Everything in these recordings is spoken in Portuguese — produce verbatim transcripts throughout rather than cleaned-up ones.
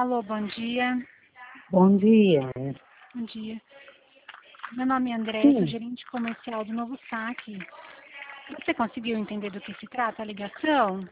Alô, bom dia. Bom dia. Bom dia. Meu nome é André, sou Sim. gerente comercial do Novo Saque. Você conseguiu entender do que se trata a ligação?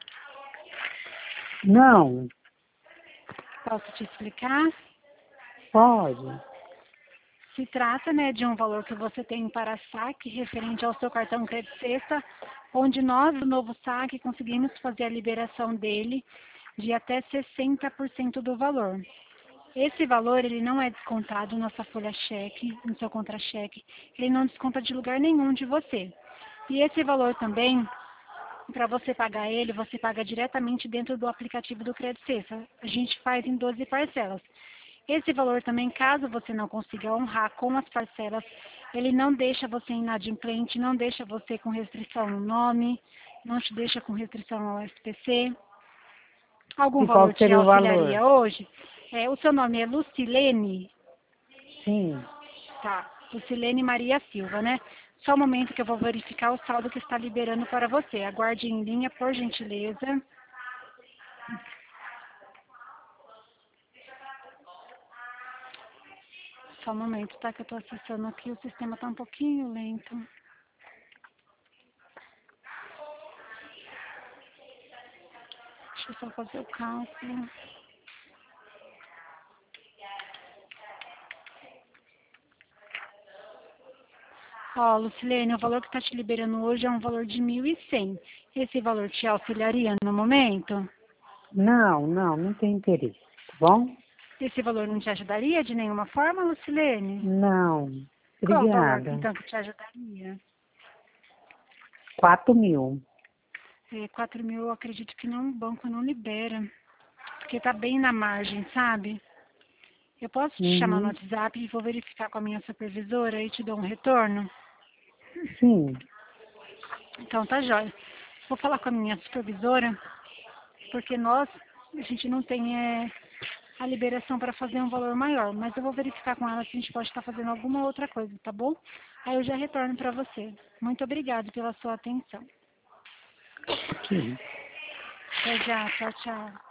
Não, Posso te explicar? pode. Se trata, né, de um valor que você tem para saque referente ao seu cartão Crédito Sexta, onde nós, do Novo Saque, conseguimos fazer a liberação dele de até sessenta por cento do valor. Esse valor, ele não é descontado na sua folha cheque, no seu contra-cheque, ele não desconta de lugar nenhum de você. E esse valor também, para você pagar ele, você paga diretamente dentro do aplicativo do Crédito Sexta. A gente faz em doze parcelas. Esse valor também, caso você não consiga honrar com as parcelas, ele não deixa você inadimplente, não deixa você com restrição no nome, não te deixa com restrição ao S P C. Algum E valor qual te seria o valor? auxiliaria hoje? É, o seu nome é Lucilene? Sim. Tá, Lucilene Maria Silva, né? Só um momento que eu vou verificar o saldo que está liberando para você. Aguarde em linha, por gentileza. Só um momento, tá? Que eu estou acessando aqui, o sistema está um pouquinho lento. Deixa eu só fazer o cálculo. Ó, Lucilene, o valor que está te liberando hoje é um valor de mil e cem. Esse valor te auxiliaria no momento? Não, não, não tem interesse, tá bom? Esse valor não te ajudaria de nenhuma forma, Lucilene? Não. Qual o valor, Obrigada. então, que te ajudaria? Quatro mil. É, quatro mil, eu acredito que não, o banco não libera. Porque tá bem na margem, sabe? Eu posso te chamar no Uhum. WhatsApp e vou verificar com a minha supervisora e te dou um retorno? Sim. Então tá jóia. Vou falar com a minha supervisora, porque nós, a gente não tem é, a liberação para fazer um valor maior, mas eu vou verificar com ela se a gente pode estar fazendo alguma outra coisa, tá bom? Aí eu já retorno para você. Muito obrigada pela sua atenção. Ok. Até já, tchau, tchau.